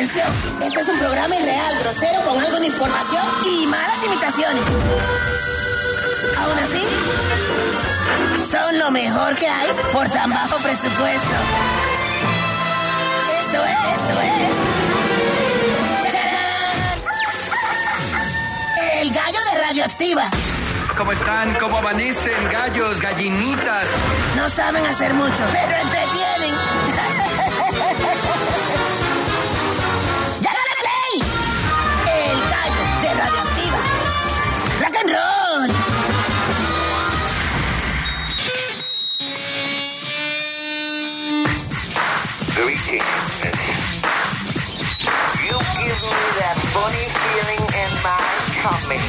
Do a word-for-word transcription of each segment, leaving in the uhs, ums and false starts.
Atención, este es un programa irreal, grosero, con algo de información y malas imitaciones. Aún así, son lo mejor que hay por tan bajo presupuesto. Esto es, esto es... ¡Chachán! El gallo de Radioactiva. ¿Cómo están? ¿Cómo amanecen? Gallos, gallinitas. No saben hacer mucho, pero entretienen. ¡Ya dale play! El gallo de Radioactiva. ¡Rock and roll! Greetings. You give me that funny feeling in my tummy.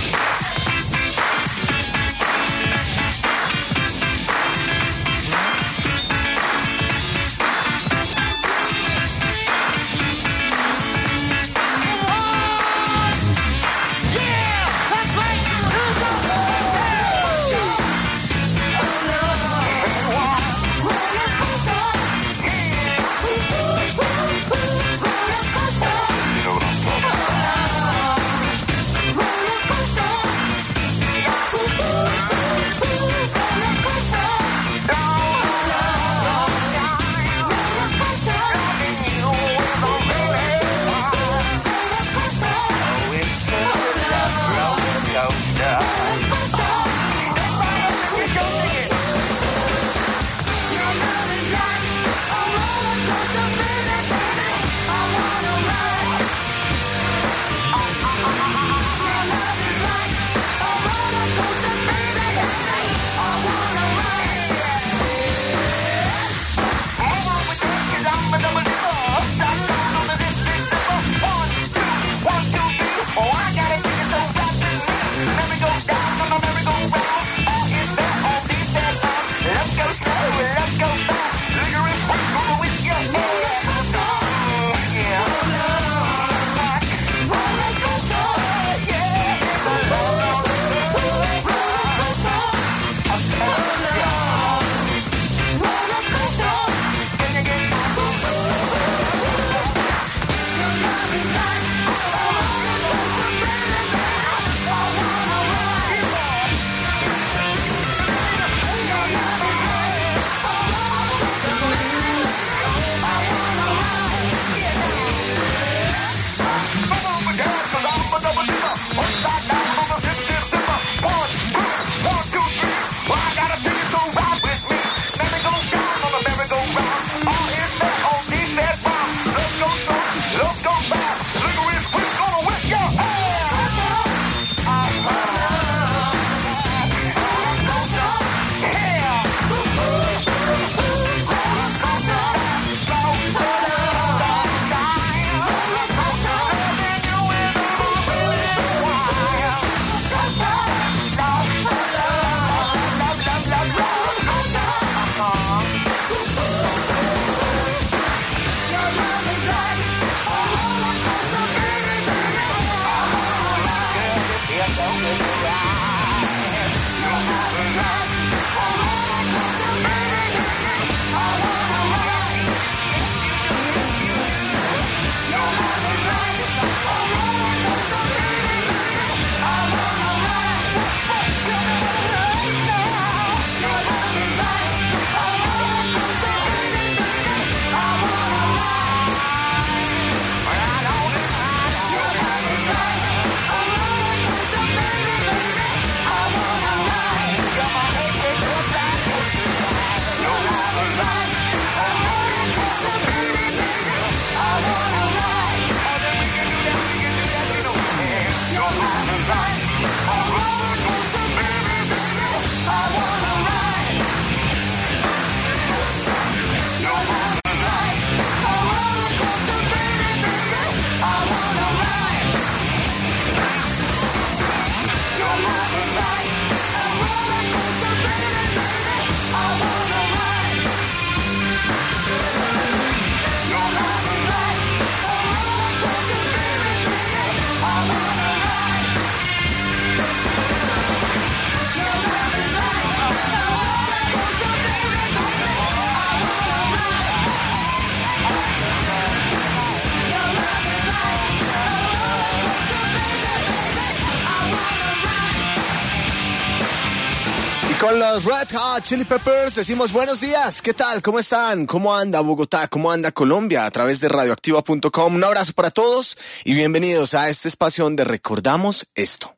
Con los Red Hot Chili Peppers decimos buenos días. ¿Qué tal? ¿Cómo están? ¿Cómo anda Bogotá? ¿Cómo anda Colombia? A través de radioactiva punto com. Un abrazo para todos y bienvenidos a este espacio donde recordamos esto.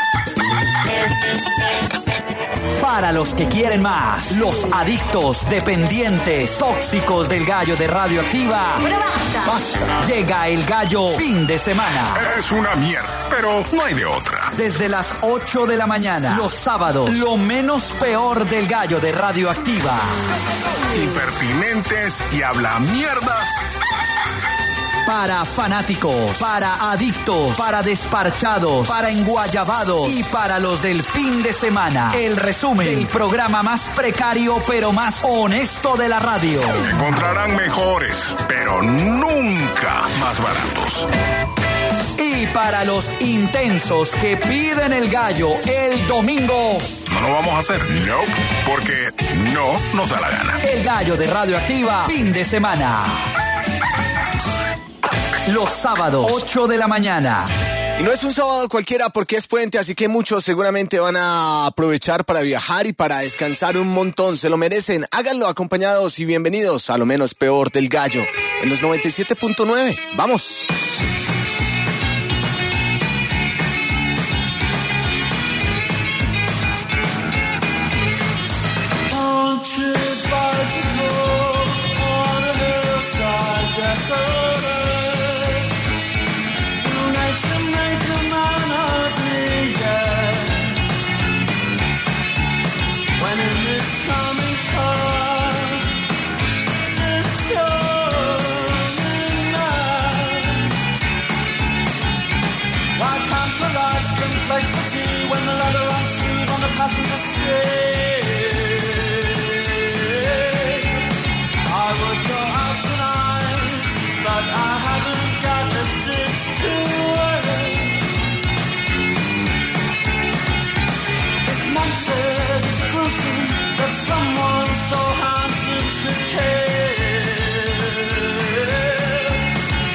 Para los que quieren más, los adictos, dependientes, tóxicos del gallo de Radioactiva. Bueno, basta. Basta. Llega el gallo fin de semana. Es una mierda, pero no hay de otra. Desde las ocho de la mañana, los sábados, lo menos peor del gallo de Radioactiva. Impertinentes y habla mierdas. Para fanáticos, para adictos, para desparchados, para enguayabados y para los del fin de semana. El resumen del programa más precario pero más honesto de la radio. Encontrarán mejores, pero nunca más baratos. Y para los intensos que piden el gallo el domingo. No lo vamos a hacer, no, porque no nos da la gana. El gallo de Radioactiva, fin de semana. Los sábados, ocho de la mañana. Y no es un sábado cualquiera porque es puente, así que muchos seguramente van a aprovechar para viajar y para descansar un montón. Se lo merecen. Háganlo acompañados y bienvenidos a lo menos peor del gallo en los noventa y siete punto nueve. ¡Vamos! When the leather runs smooth on the passenger seat, I would go out tonight, but I haven't got the stitch to wear. This man said it's gruesome that someone so handsome should care.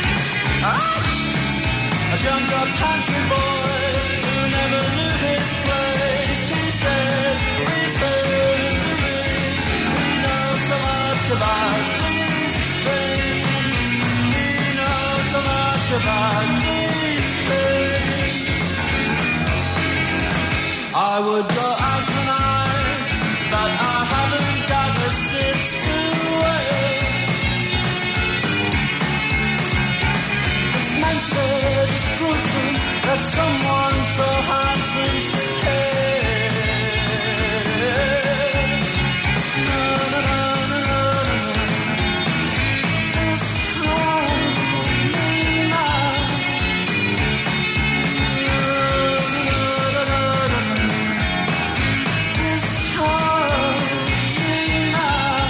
Ah! A young country boy never knew his place. He said, return to me. We know so much about these things. We know so much about these things. I would go out tonight, but I haven't got a stitch to wear. This man said it's gruesome that someone so handsome should care. No, no, no, no, no, no. This strong man. No, no, no, no, no, no. This strong man.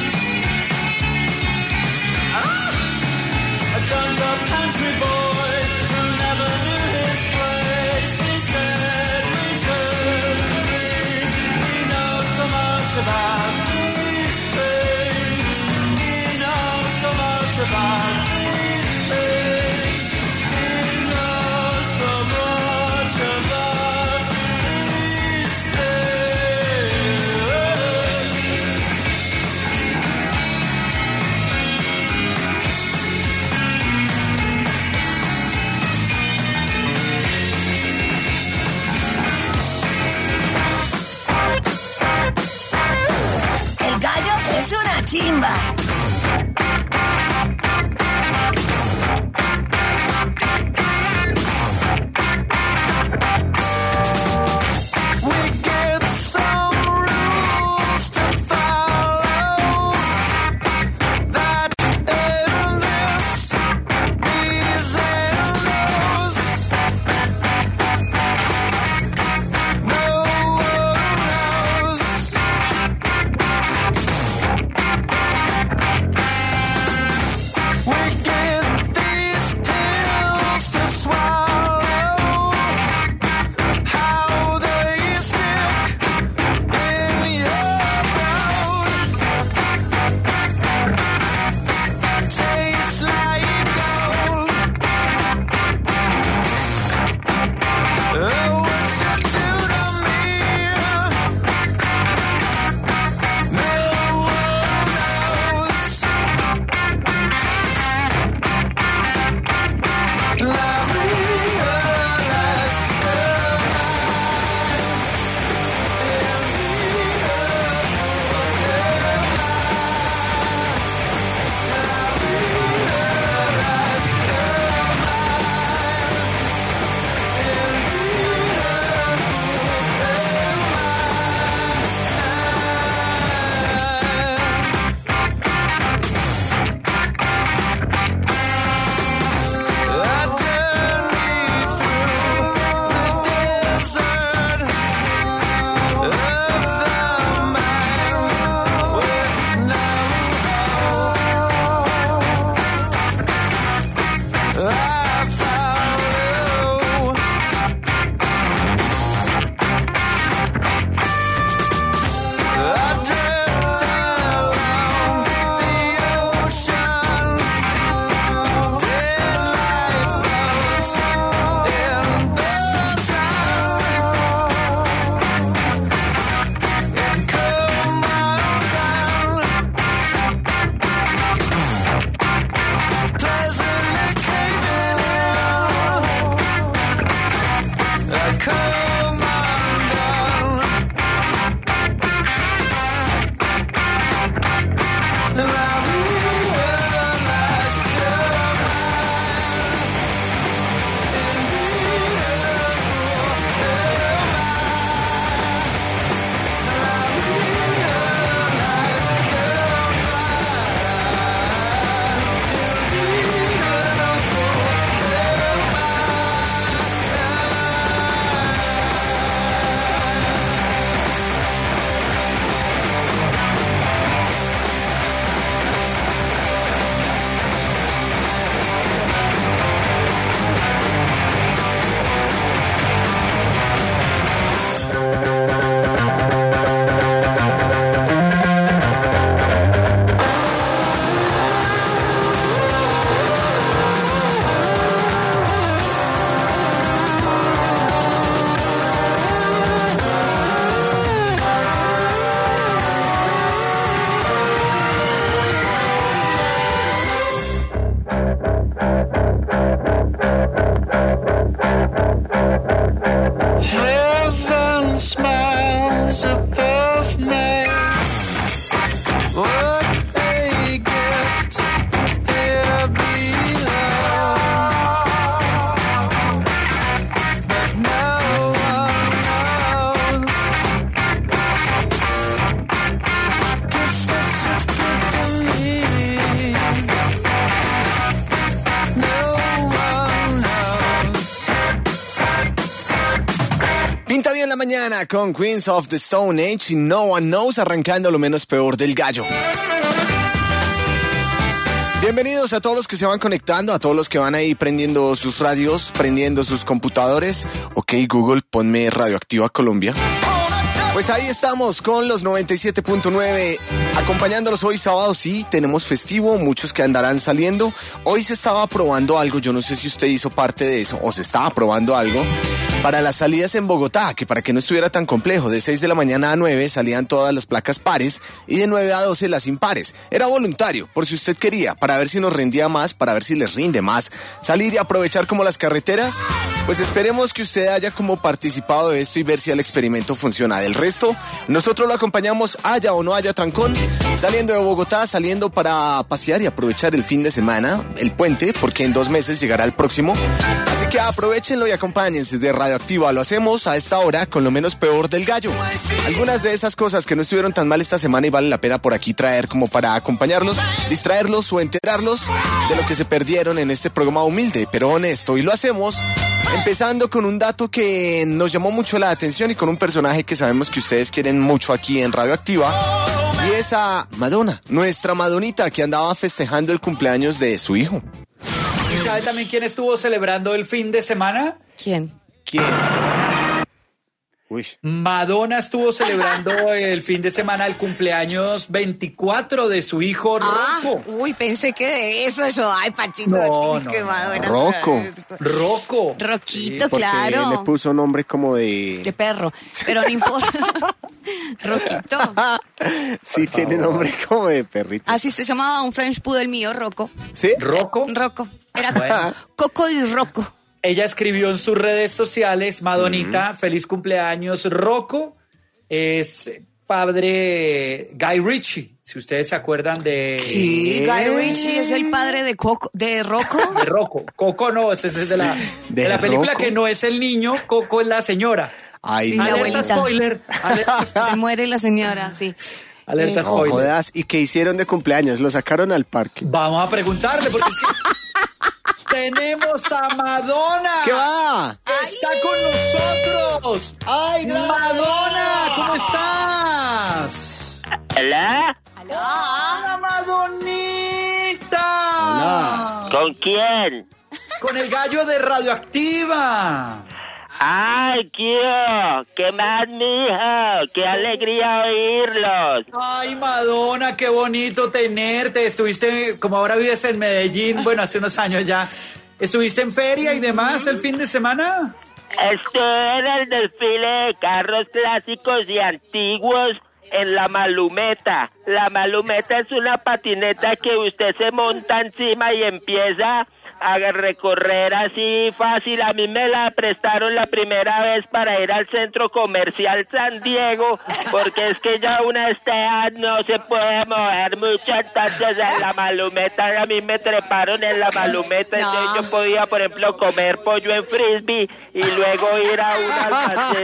Ah! A young up country boy who never knew his place. He said, return to me. We know so much about these things. We know so much about these things. We know so much about these El gallo es una chimba. mañana con Queens of the Stone Age y No One Knows, arrancando lo menos peor del gallo. Bienvenidos a todos los que se van conectando, a todos los que van ahí prendiendo sus radios, prendiendo sus computadores. Ok, Google, ponme Radioactiva Colombia. Pues ahí estamos con los noventa y siete punto nueve, acompañándolos hoy sábado. Sí, tenemos festivo, muchos que andarán saliendo. Hoy se estaba probando algo, yo no sé si usted hizo parte de eso, o se estaba probando algo para las salidas en Bogotá, que para que no estuviera tan complejo, de seis de la mañana a nueve salían todas las placas pares y de nueve a doce las impares. Era voluntario, por si usted quería, para ver si nos rendía más, para ver si les rinde más, salir y aprovechar como las carreteras. Pues esperemos que usted haya como participado de esto y ver si el experimento funciona. Del resto, nosotros lo acompañamos, haya o no haya trancón, saliendo de Bogotá, saliendo para pasear y aprovechar el fin de semana, el puente, porque en dos meses llegará el próximo. Así que aprovechenlo y acompáñense de Radioactiva. Lo hacemos a esta hora con lo menos peor del gallo. Algunas de esas cosas que no estuvieron tan mal esta semana y vale la pena por aquí traer como para acompañarlos, distraerlos o enterarlos de lo que se perdieron en este programa humilde pero honesto. Y lo hacemos empezando con un dato que nos llamó mucho la atención y con un personaje que sabemos que ustedes quieren mucho aquí en Radioactiva. Y es a Madonna, nuestra Madonita, que andaba festejando el cumpleaños de su hijo. ¿Sabe también quién estuvo celebrando el fin de semana? ¿Quién? ¿Quién? Uy. Madonna estuvo celebrando el fin de semana el cumpleaños veinticuatro de su hijo Ah, Rocco. uy, pensé que de eso, eso. Ay, Pachito. No, qué no, Madonna. Rocco. Rocco. Roquito, Porque claro. le puso nombre como de... De perro, pero no importa. Roquito. Sí, tiene nombre como de perrito. Así se llamaba un French Poodle mío, Rocco. ¿Sí? Rocco. Rocco. Era Bueno. Coco y Rocco. Ella escribió en sus redes sociales, Madonita, feliz cumpleaños, Rocco. Es padre Guy Ritchie, si ustedes se acuerdan de... Sí, Guy Ritchie es el padre de Coco, de Rocco. De Rocco. Coco no, ese es de la, de ¿De la película Rocco? que no es el niño, Coco es la señora. Ay, Sí, no. la Alerta abuelita. spoiler. Alerta, Se muere la señora, sí. alerta Eh, No spoiler. jodas. ¿Y qué hicieron de cumpleaños? Lo sacaron al parque. Vamos a preguntarle, porque es que tenemos a Madonna. ¿Qué va? Está con nosotros. ¡Ay, Madonna, ¿cómo estás? ¿Hola? Hola, Madonita. Hola. ¿Con quién? Con el gallo de Radioactiva. ¡Ay, tío! ¿Qué más, mijo? ¡Qué alegría oírlos! Ay, Madonna, qué bonito tenerte. Estuviste, como ahora vives en Medellín, bueno, hace unos años ya. ¿Estuviste en feria y demás el fin de semana? Estuve en el desfile de carros clásicos y antiguos en la Malumeta. La Malumeta es una patineta que usted se monta encima y empieza a recorrer así fácil. A mí me la prestaron la primera vez para ir al centro comercial San Diego, porque es que ya una esta no se puede mover mucho, entonces en la Malumeta a mí me treparon en la Malumeta, No. entonces yo podía, por ejemplo, comer pollo en frisbee y luego ir a un almacén.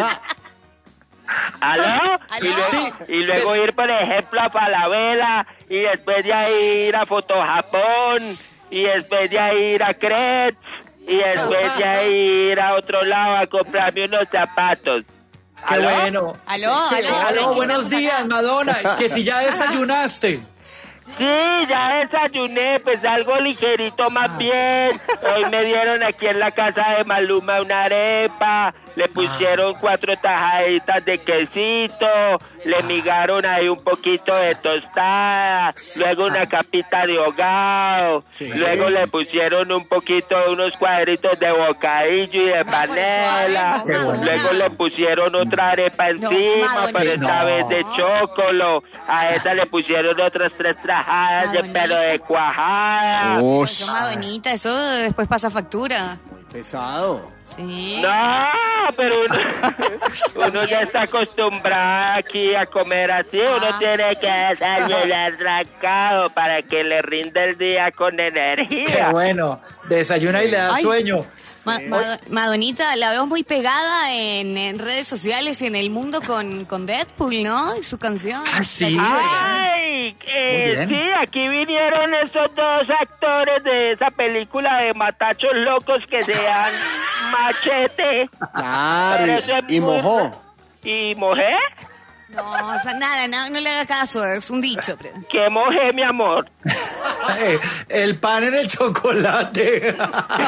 ¿Aló? Y luego, Sí. y luego ir, por ejemplo, a Falabella, y después de ahí ir a Foto Japón, y después de ahí ir a Kretz, y después de ahí ir a otro lado a comprarme unos zapatos. Qué ¿Aló? bueno. Aló, Sí, aló, aló, aló. buenos días, Madonna. Que si ya desayunaste. Sí, ya desayuné, pues algo ligerito más bien. Hoy me dieron aquí en la casa de Maluma una arepa, le pusieron cuatro tajaditas de quesito, le migaron ahí un poquito de tostada, luego una capita de hogao, luego le pusieron un poquito, unos cuadritos de bocadillo y de panela, Qué bueno. luego le pusieron otra arepa No, encima, Madonna. pero esta No. vez de chocolo, a esa le pusieron otras tres tajadas de Madonita. pelo de cuajada. Ush, Eso, Madonita, eso después pasa factura. pesado. Sí. No, pero uno, uno ya está acostumbrado aquí a comer así, uno Ah. tiene que desayunar atracado para que le rinda el día con Qué energía. bueno. Desayuna y le da Ay. sueño. Ma- Ma- Madonita, la veo muy pegada en, en redes sociales y en el mundo con, con Deadpool, ¿no? Y su canción. Ah, sí. Ay, eh, Muy bien. sí, aquí vinieron esos dos actores de esa película de matachos locos que se dan Machete. Claro, Pero eso es y muy- mojó. ¿Y mojé? No, o sea, nada, no, no le haga caso, es un dicho. Pero... ¿Qué mojé, mi amor? Eh, el pan en el chocolate.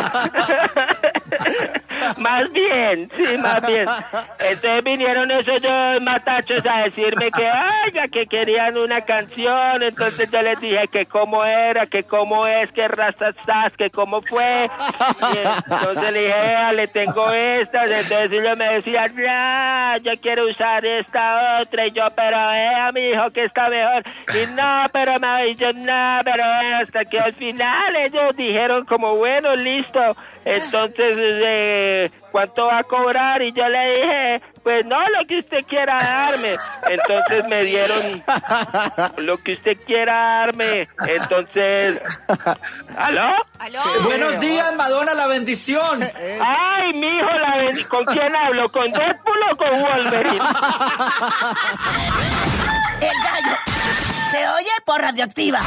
Más bien, sí, más bien. Entonces vinieron esos dos matachos a decirme que, oiga, que querían una canción. Entonces yo les dije que cómo era, que cómo es, que rastastas, que cómo fue. Y entonces le dije, "Vea, le tengo estas". Entonces ellos me decían, no, yo quiero usar esta otra. Y yo, pero vea, mi hijo, que está mejor. Y no, pero me dicho, no, pero hasta que al final ellos dijeron como, bueno, listo. Entonces, eh, ¿cuánto va a cobrar? Y yo le dije, pues no, lo que usted quiera darme. Entonces me dieron lo que usted quiera darme. Entonces, ¿aló? ¿Aló? Buenos días, Madonna, la bendición. Ay, mijo, la bendición. ¿Con quién hablo? ¿Con Deadpool o con Wolverine? El gallo se oye por Radioactiva.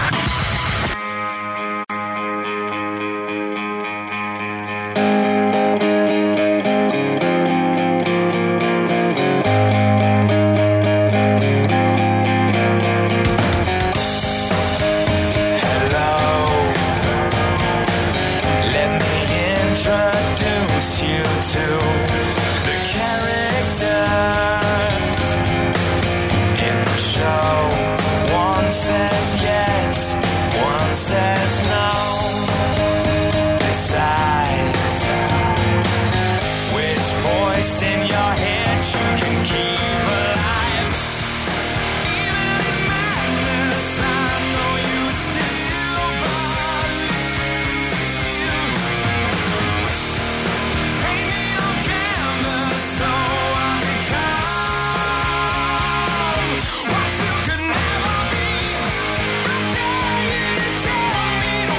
What you could never be, I dare you to tell me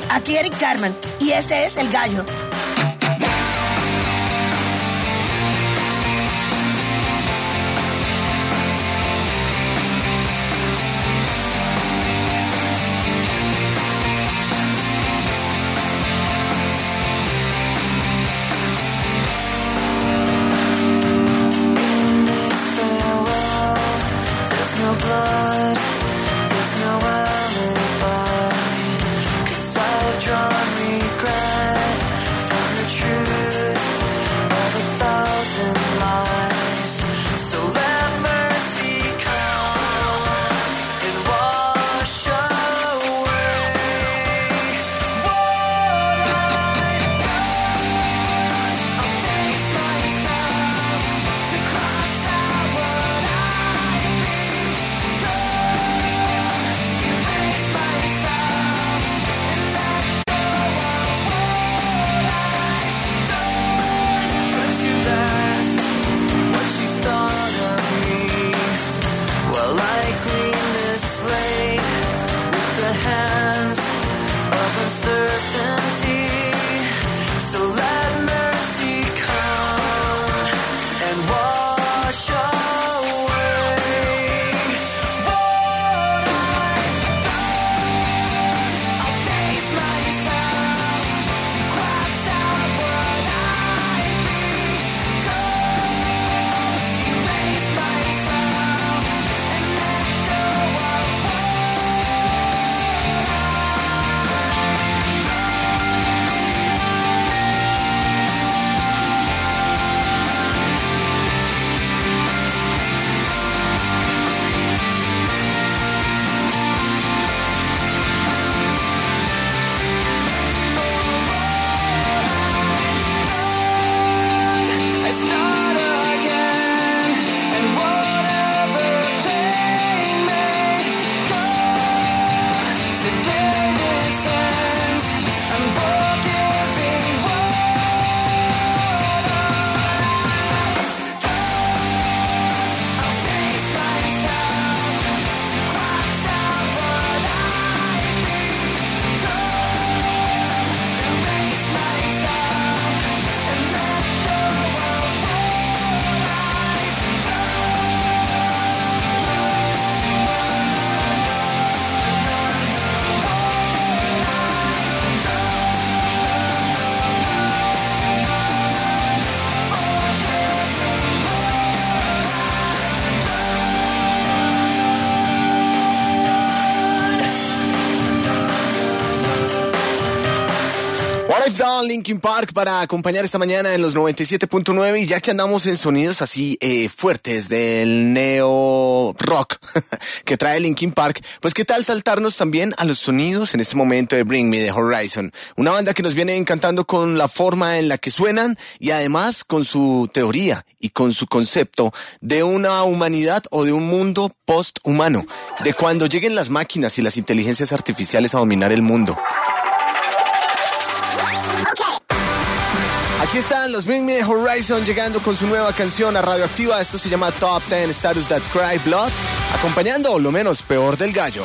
Aquí Eric Carmen y este es El Gallo. Linkin Park para acompañar esta mañana en los noventa y siete punto nueve, y ya que andamos en sonidos así eh, fuertes del neo rock que trae Linkin Park, pues qué tal saltarnos también a los sonidos en este momento de Bring Me the Horizon, una banda que nos viene encantando con la forma en la que suenan y además con su teoría y con su concepto de una humanidad o de un mundo post-humano, de cuando lleguen las máquinas y las inteligencias artificiales a dominar el mundo. Aquí están los Bring Me the Horizon llegando con su nueva canción a Radioactiva. Esto se llama Top ten Status That Cry Blood, acompañando lo menos peor del gallo.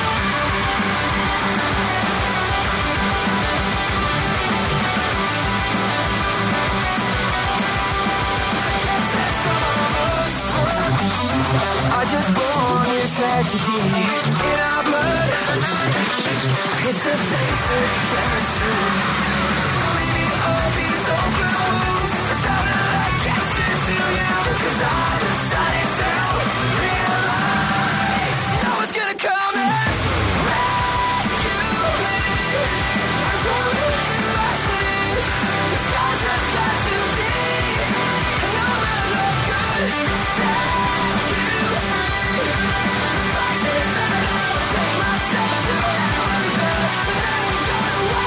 I just born in tragedy in our blood. It's a basic chemistry. Maybe all these open wounds are something I can't stand to you. Cause I decided to realize no one's gonna come and rescue me. I'm totally lost in the skies have got too deep. I know that love could set you free. Fight this and I'll take myself to hell and back. But I ain't gonna walk.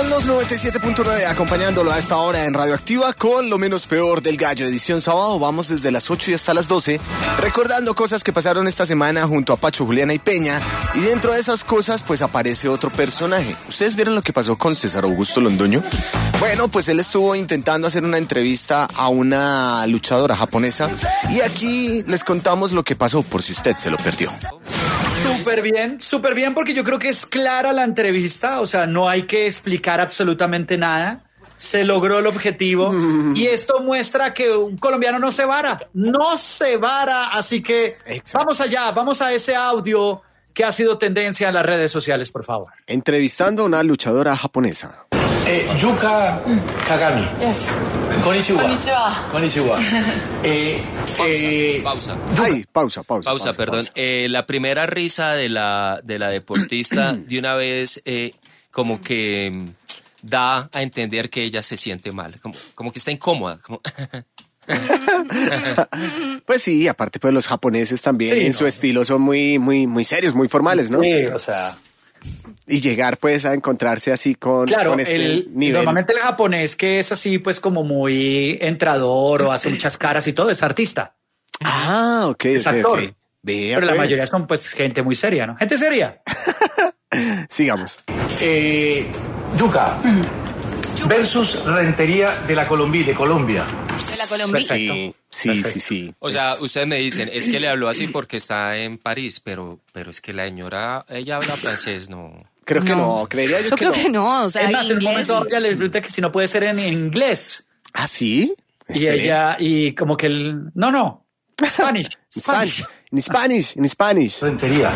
Son los noventa y siete punto nueve acompañándolo a esta hora en Radioactiva con lo menos peor del gallo. Edición sábado, vamos desde las ocho y hasta las doce, recordando cosas que pasaron esta semana junto a Pacho, Juliana y Peña. Y dentro de esas cosas, pues aparece otro personaje. ¿Ustedes vieron lo que pasó con César Augusto Londoño? Bueno, pues él estuvo intentando hacer una entrevista a una luchadora japonesa. Y aquí les contamos lo que pasó por si usted se lo perdió. Súper bien, súper bien, porque yo creo que es clara la entrevista, o sea, no hay que explicar absolutamente nada. Se logró el objetivo y esto muestra que un colombiano no se vara, no se vara, así que Exacto. vamos allá, vamos a ese audio que ha sido tendencia en las redes sociales, por favor. Entrevistando a una luchadora japonesa. Eh, Yuka Kagami. Yes. Konnichiwa. Konnichiwa. Konnichiwa. Eh, eh, pausa. Ay, pausa, pausa. Pausa, pausa perdón. Pausa. Eh, la primera risa de la, de la deportista de una vez eh, como que mm, da a entender que ella se siente mal, como, como que está incómoda. Como Pues sí, aparte pues los japoneses también Sí, en no. su estilo son muy, muy, muy serios, muy formales, ¿no? Sí, o sea... Y llegar pues a encontrarse así con, Claro, con este el, nivel. normalmente el japonés que es así pues como muy entrador o hace muchas caras y todo es artista. Ah, ok, Es ok, actor. ok. Vea, Pero la pues. mayoría son pues gente muy seria, ¿no? Gente seria. Sigamos. eh, Yuka versus Rentería de la Colombia, de Colombia. De la Colombia. Sí, sí, Perfecto. sí, sí. O sea, ustedes me dicen, es que le habló así porque está en París, pero, pero es que la señora, ella habla francés, no. Creo que no, creería yo, Yo que creo no. que no, o sea, Es más, en un inglés. momento ella le pregunta que si no puede ser en inglés. ¿Ah, sí? Y Espere. ella, y como que el... No, no. Spanish. Spanish. In Spanish, in Spanish. Rentería.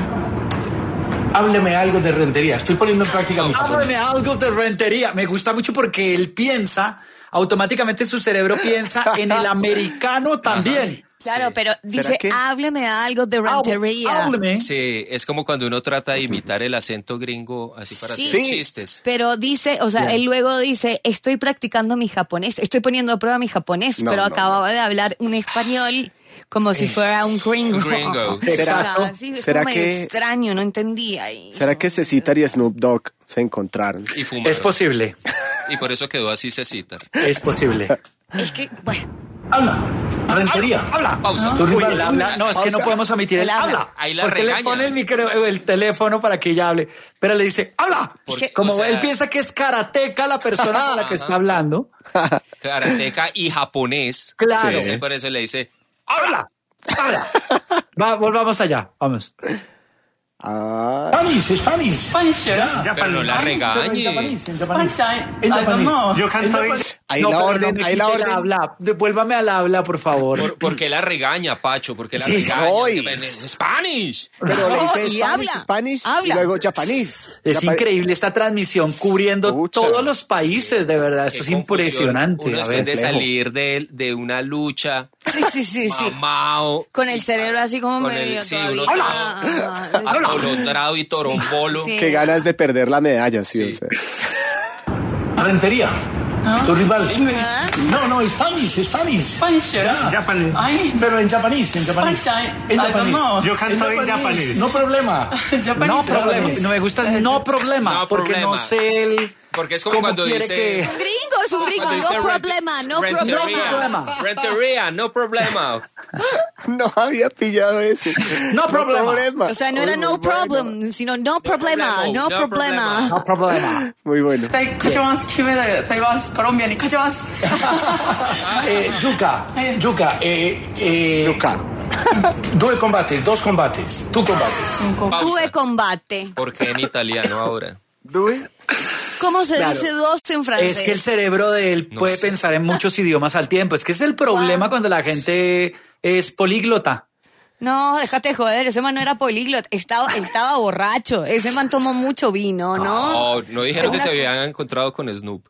Hábleme algo de Rentería. Estoy poniendo en práctica mis Háblame algo de Rentería. Me gusta mucho porque él piensa, automáticamente su cerebro piensa en el americano también. Claro, Sí. pero ¿Será dice, que- hábleme algo de Rentería. Háblame. Sí, es como cuando uno trata de imitar el acento gringo así para Sí. hacer Sí. chistes. Pero dice, o sea, Bien. él luego dice, estoy practicando mi japonés, estoy poniendo a prueba mi japonés, No, pero no, acababa de hablar un español como si fuera un gringo. Un gringo. ¿Será- O sea, sí, es será como medio que- extraño, no entendía. Y... ¿Será que Cecitar y Snoop Dogg se encontraron? Y fumaron. Es posible. Y por eso quedó así Cecita. Es posible. Es que, bueno, Habla. Rentería. Habla. Pausa. Tu Uy, rival. el habla. No, es que no Pausa. podemos omitir el El habla. habla. Ahí la porque le regaña. pone el, micro, el teléfono para que ella hable. Pero le dice, habla. Porque, Como o sea- él piensa que es karateca la persona con la que está hablando. Karateca y japonés. Claro. Entonces, por eso le dice, Habla. Habla. Va, volvamos allá. Vamos. Ah, Spanish, Spanish. Spanish. pero no la regañe. Japanese, en japonés. Spanish, I, En I don't japonés. know. Yo canto en... ahí No, la pero orden, no me ahí la quite el orden. habla. Devuélvame al habla, por favor. Por, ¿por qué la regaña, Pacho? ¿Por qué la Sí, regaña? hoy. Porque es Spanish. Pero le No, dice y Spanish, habla, Spanish y habla. luego Japanese. Es Japa- increíble esta transmisión cubriendo Pucha. todos los países, de verdad. Esto Qué es impresionante. confusión. Uno A después ver, de Lejo. salir de, de una lucha, sí, sí, sí, sí. mamao, Con el cerebro así como Con el- medio sí, todavía. uno- Ah, atolondrado y torombolo. Sí. Qué ganas de perder la medalla, sí. Sí. o sea. Rentería. Tu rival. ¿Ah? No, no, Spanish, Spanish. Spanish. Japanese. I, Pero en japonés, en japonés. Spanish, I, En I don't japonés. know. Yo canto en japonés. No problema. Japanese. No problema. No me gusta el no problema. No porque problema. no sé el. Porque es como cómo cuando quiere dice... que- Un gringo, es un gringo, Cuando dice no rent- problema, no rentería, problema. Rentería, no problema. No había pillado ese. No problema. O sea, no era Uy, no muy bueno. problem, sino no problema, problema, no no problema. No problema. Muy bueno. 絶対勝ちます。金メダル取ります。コロンビアに勝ちます。 Eh, Yuka, Yuka, eh, eh, Yuka. due combates, dos combates. Tu combates. Tuve combate. Porque en italiano ahora. Due. ¿Cómo se Claro. dice dos en francés? Es que el cerebro de él No puede sé. pensar en muchos idiomas al tiempo. Es que ese es el problema cuando la gente es políglota. No, déjate de joder, ese man no era políglota, estaba, estaba borracho, ese man tomó mucho vino, ¿no? No, no dijeron que Una- se habían encontrado con Snoop.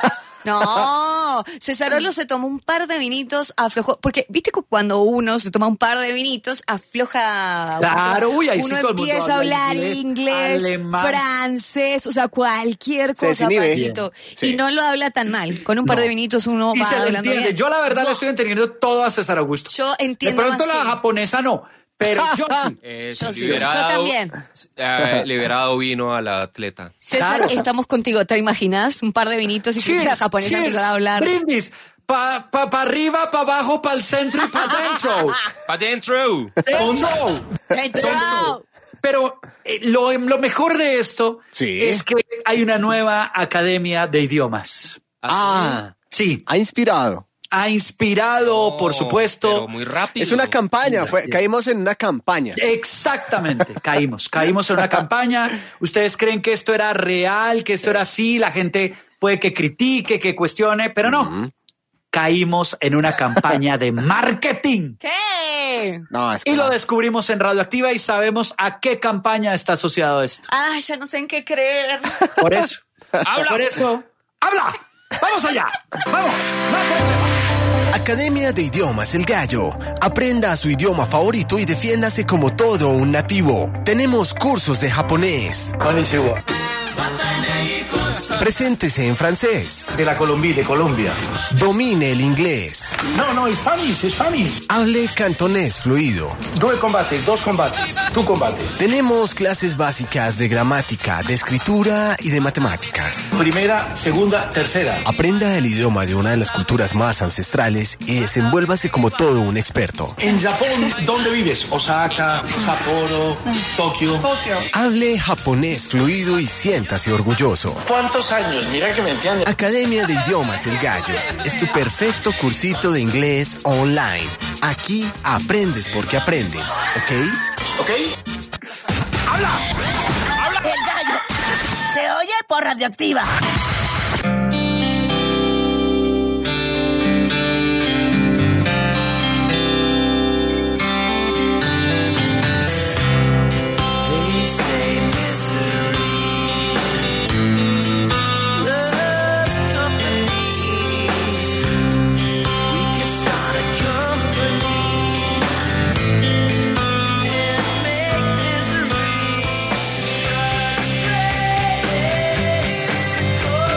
No, Cesarolo se tomó un par de vinitos, aflojó, porque viste que cuando uno se toma un par de vinitos, afloja. Claro, uy, ahí sí uno todo el mundo empieza a habla hablar inglés, inglés, alemán. francés, o sea, cualquier Se cosa, desinhibe. Panchito. Sí. Y no lo habla tan mal. Con un par No. de vinitos uno Y va se le hablando entiende. bien. Yo la verdad No, le estoy entendiendo todo a César Augusto. Yo entiendo De pronto más, la sí. japonesa no, Pero yo sí. Eso, Yo sí, liberado, yo también. eh, liberado vino al atleta. César, Claro. estamos contigo. ¿Te imaginas? Un par de vinitos y que la japonesa cheers, empezar a hablar. Brindis. Pa, pa, pa arriba, pa abajo, pa el centro y pa adentro. ¡Pa' dentro! Dentro. ¡Dentro! Pero eh, lo, lo mejor de esto Sí. es que hay una nueva academia de idiomas. Ah, Sí, ha inspirado. ha inspirado, por supuesto. Pero muy rápido. Es una campaña, fue, caímos en una campaña. Exactamente, caímos, caímos en una campaña. ¿Ustedes creen que esto era real, que esto era así? La gente puede que critique, que cuestione, pero no. Caímos en una campaña de marketing. ¿Qué? No, es que Y lo no. descubrimos en Radioactiva y sabemos a qué campaña está asociado esto. Ay, ya no sé en qué creer. Por eso. ¡Habla! Por eso. ¡Habla! ¡Vamos allá! ¡Vamos! ¡No hay problema! Academia de Idiomas El Gallo. Aprenda su idioma favorito y defiéndase como todo un nativo. Tenemos cursos de japonés. Konnichiwa. Preséntese en francés. De la Colombia, de Colombia. Domine el inglés. No, no, Spanish, Spanish. Hable cantonés fluido. Due combates, dos combates. Tú combates. Tenemos clases básicas de gramática, de escritura y de matemáticas. Primera, segunda, tercera. Aprenda el idioma de una de las culturas más ancestrales y desenvuélvase como todo un experto. En Japón, ¿dónde vives? Osaka, Sapporo, Tokio. Tokio. Hable japonés fluido y siéntase orgulloso. ¿Cuántos años? Mira que me entiendes. Academia de Idiomas El Gallo es tu perfecto cursito de inglés online. Aquí aprendes porque aprendes, ¿ok? ¿Ok? ¡Habla! El gallo se oye por Radioactiva. Misery.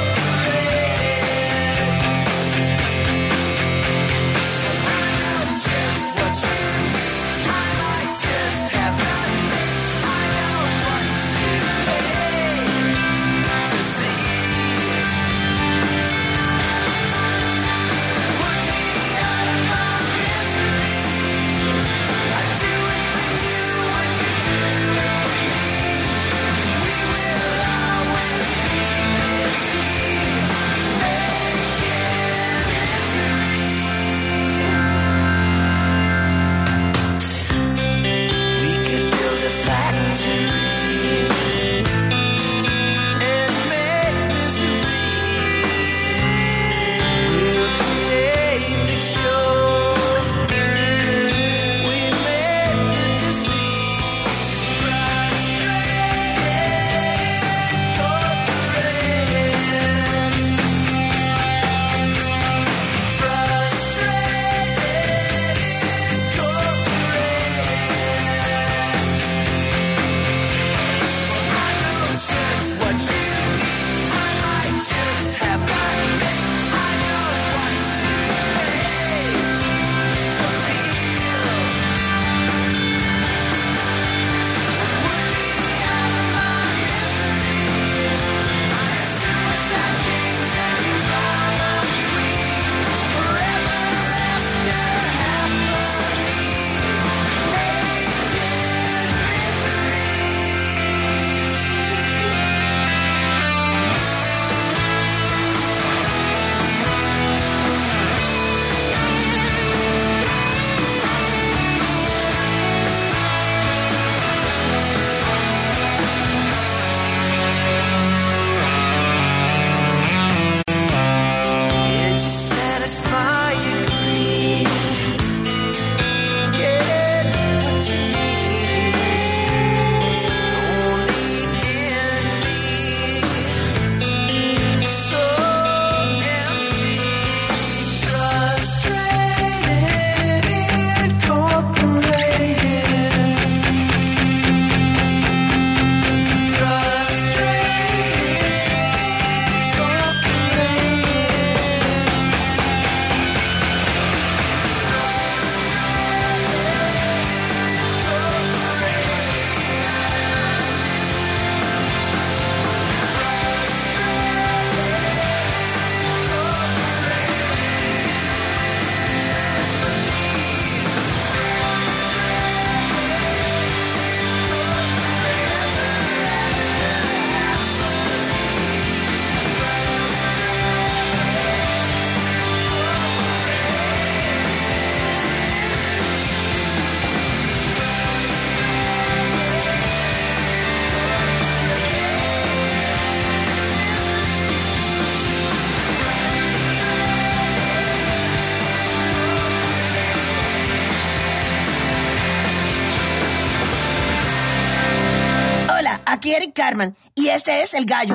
Eric Carman y este es El Gallo.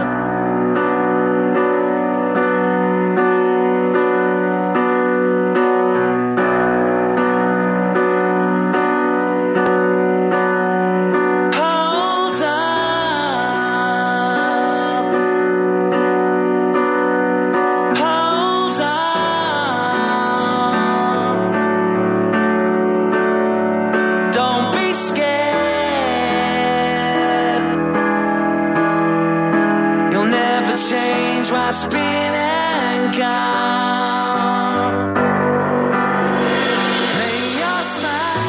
What's been and gone. May your smile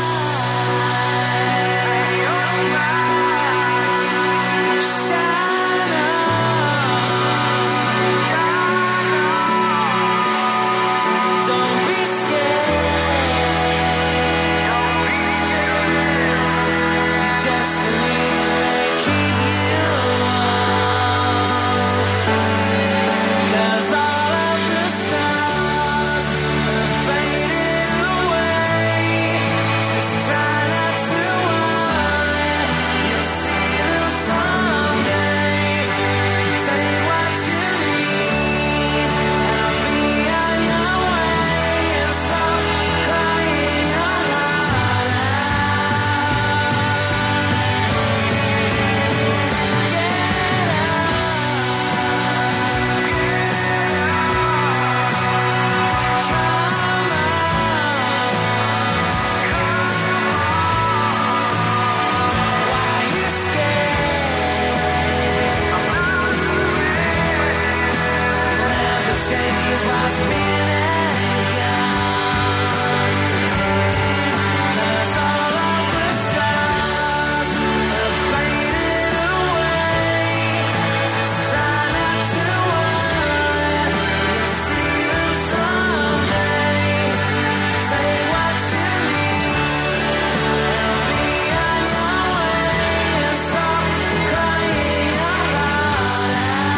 shine on. Don't be scared. Your destiny may keep you warm. 'Cause all of the stars are fading away. Just try not to worry, you'll see them someday. Take what you need, I'll be on your way. And stop crying your heart change what's been and gone. 'Cause all of the stars are fading away. Just try not to worry, you'll see them someday. Take what you need, I'll be on your way. And stop crying your heart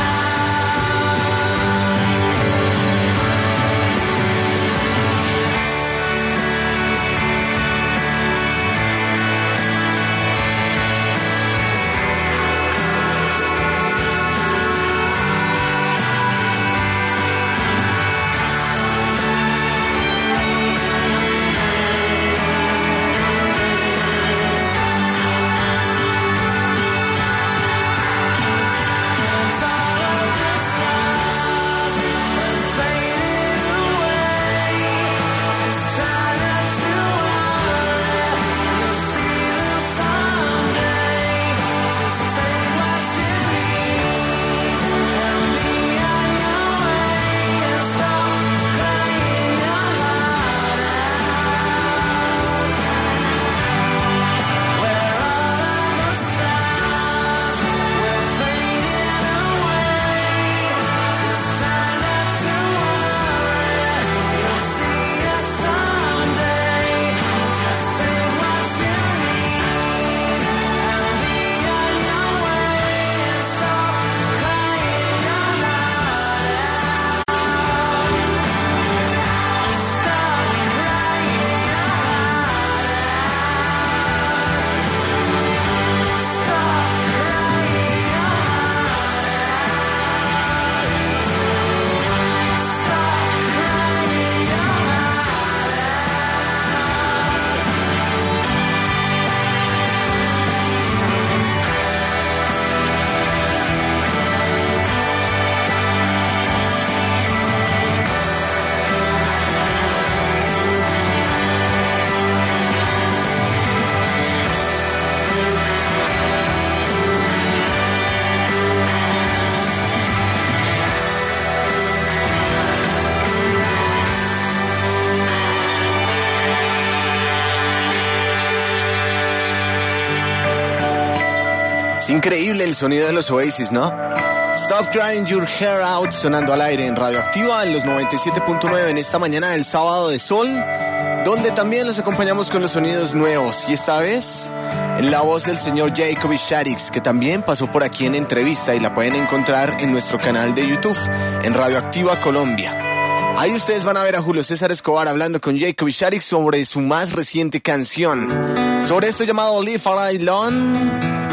Es increíble el sonido de los Oasis, ¿no? Stop Crying Your Hair Out sonando al aire en Radioactiva en los noventa y siete punto nueve en esta mañana del sábado de sol, donde también los acompañamos con los sonidos nuevos y esta vez en la voz del señor Jacoby Shaddix, que también pasó por aquí en entrevista y la pueden encontrar en nuestro canal de YouTube en Radioactiva Colombia. Ahí ustedes van a ver a Julio César Escobar hablando con Jacoby Shaddix sobre su más reciente canción, sobre esto llamado Live a Life Long, y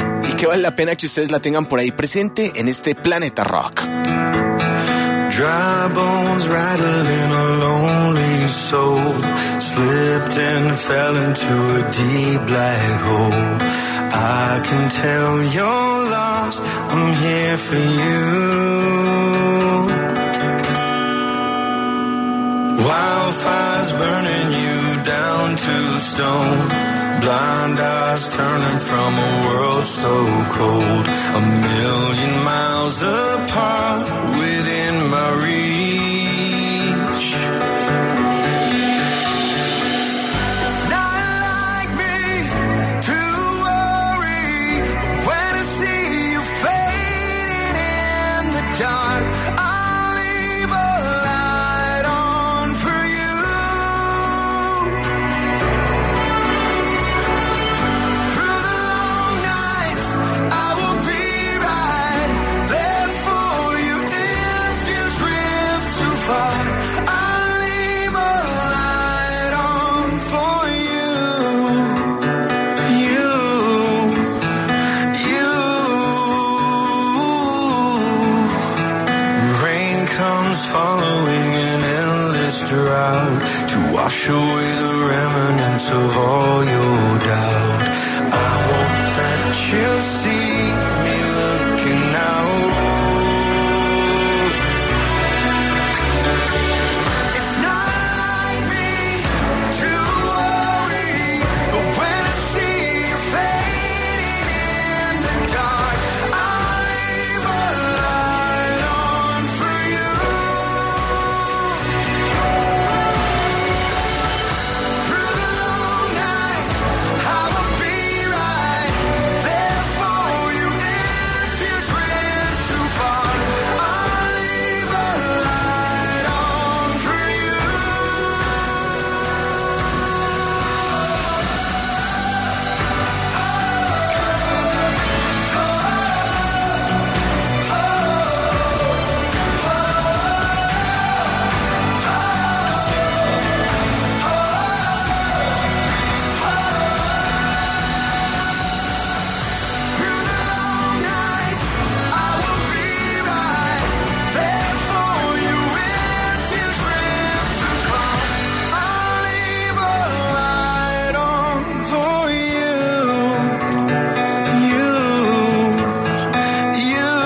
que vale la pena que ustedes la tengan por ahí presente en este Planeta Rock. Dry bones rattling a lonely soul, slipped and fell into a deep black hole. I can tell you're lost, I'm here for you. Wildfires burning you down to stone, blind eyes turning from a world so cold, a million miles apart within my reach. It's not like me to worry, but when I see you fading in the dark, I'll leave a light on for you. Through the long nights, I will be right there for you if you drift too far. I'll leave a light on for you. You, you. Rain comes following an endless drought to wash away the remnants of all your doubt. I hope that you'll see me looking out. It's not like me to worry, but when I see you fading in the dark, I'll leave a light on for you. Through the long nights, I will be right there for you if you drift too far. I'll leave a light on for you. Through the long nights, I will be right there for you if you drift too far. I'll leave a light on for you. You, you.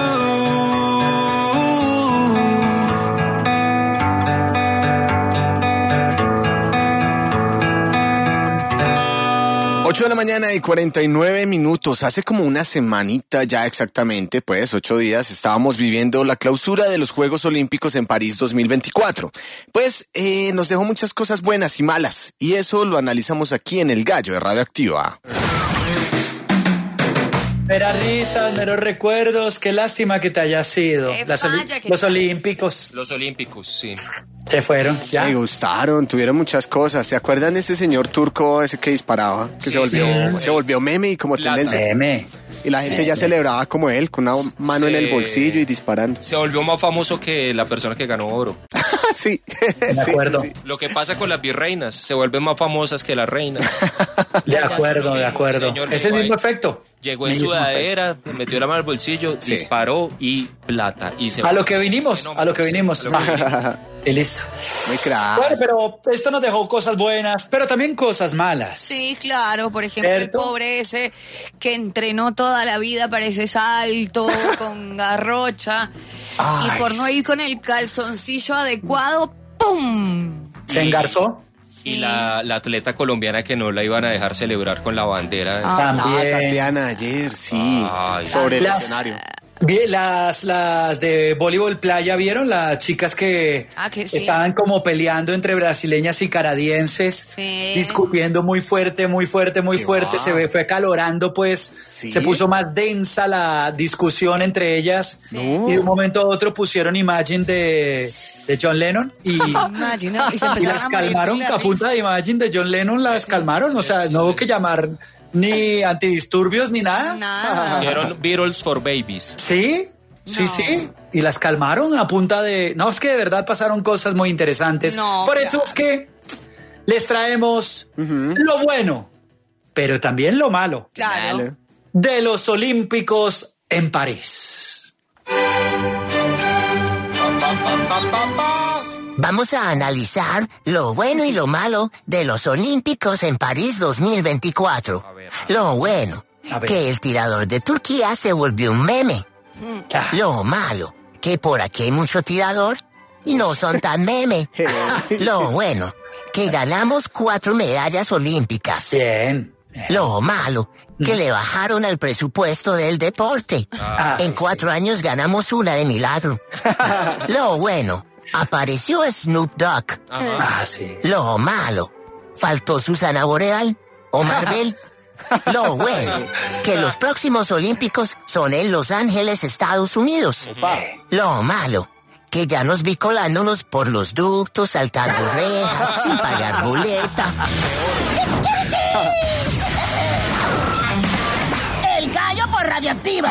ocho de la mañana y cuarenta y nueve minutos. Hace como una semanita ya exactamente, pues ocho días, estábamos viviendo la clausura de los Juegos Olímpicos en París dos mil veinticuatro. Pues eh, nos dejó muchas cosas buenas y malas, y eso lo analizamos aquí en El Gallo de Radioactiva. Meras risas, meros recuerdos. Qué lástima que te hayas ido. Qué Las oli- falla que los te- Olímpicos Los Olímpicos, sí. se fueron. Ya. Me gustaron, tuvieron muchas cosas. ¿Se acuerdan de ese señor turco ese que disparaba? Que Sí, se volvió, sí. se volvió meme y como La- tendencia. Meme. Y la gente Sí. ya celebraba como él, con una mano en el Sí. bolsillo y disparando. Se volvió más famoso que la persona que ganó oro. Sí, De sí, acuerdo. sí, sí. Lo que pasa con las virreinas, se vuelven más famosas que las reinas. De acuerdo, de acuerdo. Señor, Es el llegó mismo ahí. efecto. Llegó en Mismo sudadera, metió la mano al bolsillo, Sí. disparó y plata. Y se A lo que vinimos, a lo que vinimos. a lo que vinimos. Y listo. Muy crack. Bueno, pero esto nos dejó cosas buenas, pero también cosas malas. Sí, claro, por ejemplo, ¿Cierto? el pobre ese que entrenó toda la vida para ese salto con garrocha Ay. y por no ir con el calzoncillo adecuado, ¡pum! ¿Se engarzó? Y la, la atleta colombiana que no la iban a dejar celebrar con la bandera. Ah, Ah, También. Tatiana ayer, sí, Ay. sobre el Las- escenario. Vi- Las, las de voleibol playa, ¿vieron? Las chicas que, Ah, que sí. estaban como peleando entre brasileñas y canadienses, Sí. discutiendo muy fuerte, muy fuerte, muy Qué fuerte. va. Se ve- fue calorando, pues Sí. se puso más densa la discusión entre ellas. No. Y de un momento a otro pusieron Imagine de, de John Lennon y, Imagine, y se y empezaron las a morir calmaron de la a punta risa. de Imagine de John Lennon, las calmaron. O sea, no hubo que llamar ni antidisturbios ni nada. Nada. Hicieron Beatles for Babies. Sí, sí, No. sí. Y las calmaron a punta de... No, es que de verdad pasaron cosas muy interesantes. No, Por claro. eso es que les traemos lo bueno, pero también lo malo. Claro. Dale. de los Olímpicos en París. Vamos a analizar lo bueno y lo malo de los Olímpicos en París dos mil veinticuatro. Lo bueno, que el tirador de Turquía se volvió un meme. Lo malo, que por aquí hay mucho tirador y no son tan meme. Lo bueno, que ganamos cuatro medallas olímpicas. Bien. Lo malo, que le bajaron al presupuesto del deporte. Ah, en cuatro sí. años ganamos una de milagro. Lo bueno, apareció Snoop Dogg. Ah, sí. Lo malo, faltó Susana Boreal o Marvel. Lo bueno, que los próximos olímpicos son en Los Ángeles, Estados Unidos. Lo malo, que ya nos vi colándonos por los ductos, saltando rejas, sin pagar boleta. El gallo por Radioactiva.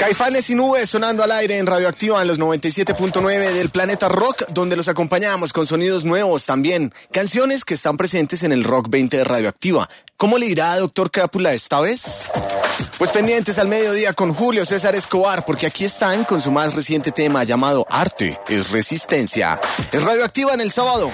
Caifanes y Nubes sonando al aire en Radioactiva en los noventa y siete punto nueve del Planeta Rock, donde los acompañamos con sonidos nuevos también. Canciones que están presentes en el Rock veinte de Radioactiva. ¿Cómo le irá a Doctor Crápula esta vez? Pues pendientes al mediodía con Julio César Escobar, porque aquí están con su más reciente tema llamado Arte es Resistencia. Es Radioactiva en el sábado.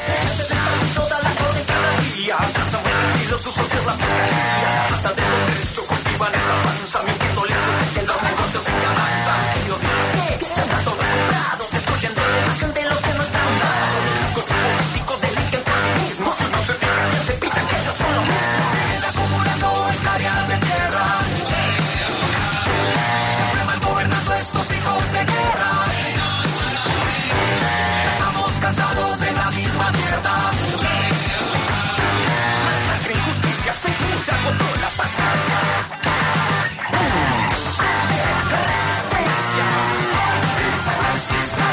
Cansados de la misma mierda. Masacre, injusticia, fake news, se agotó la paciencia. Resistencia. Resistencia.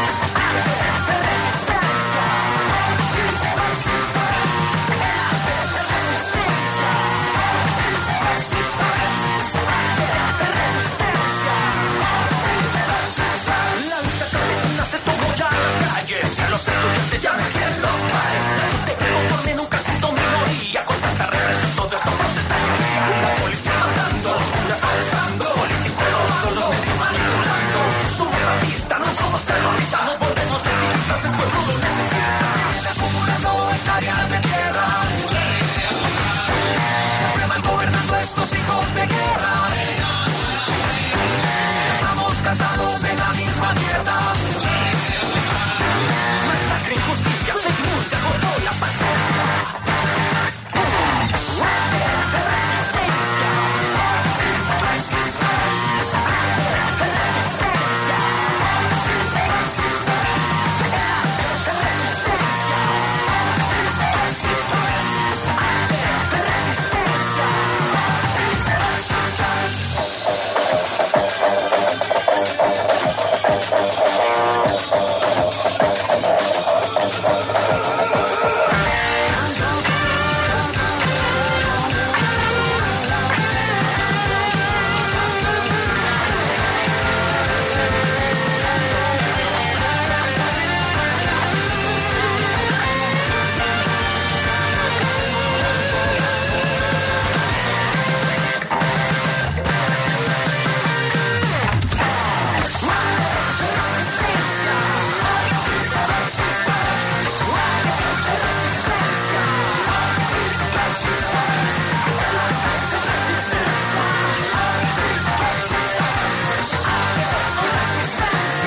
La lucha clandestina se tomó ya las calles. Los estudiantes ya no quieren los pares. De que conforme nunca ha sido minoría. Con tanta represión todo esto protesta y día. La policía matando, los curas alzando. Políticos robando, los medios manipulando. Somos artistas, no somos terroristas. Nos volvemos activistas, el pueblo lo necesita. Se acumulando hectáreas de tierra. Siempre van gobernando estos hijos de guerra. Estamos cansados de la misma mierda. Injusticia, fake news, se agotó la paciencia. Resistencia. Resistencia.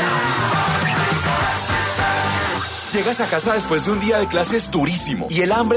Llegas a casa después de un día de clases durísimo y el hambre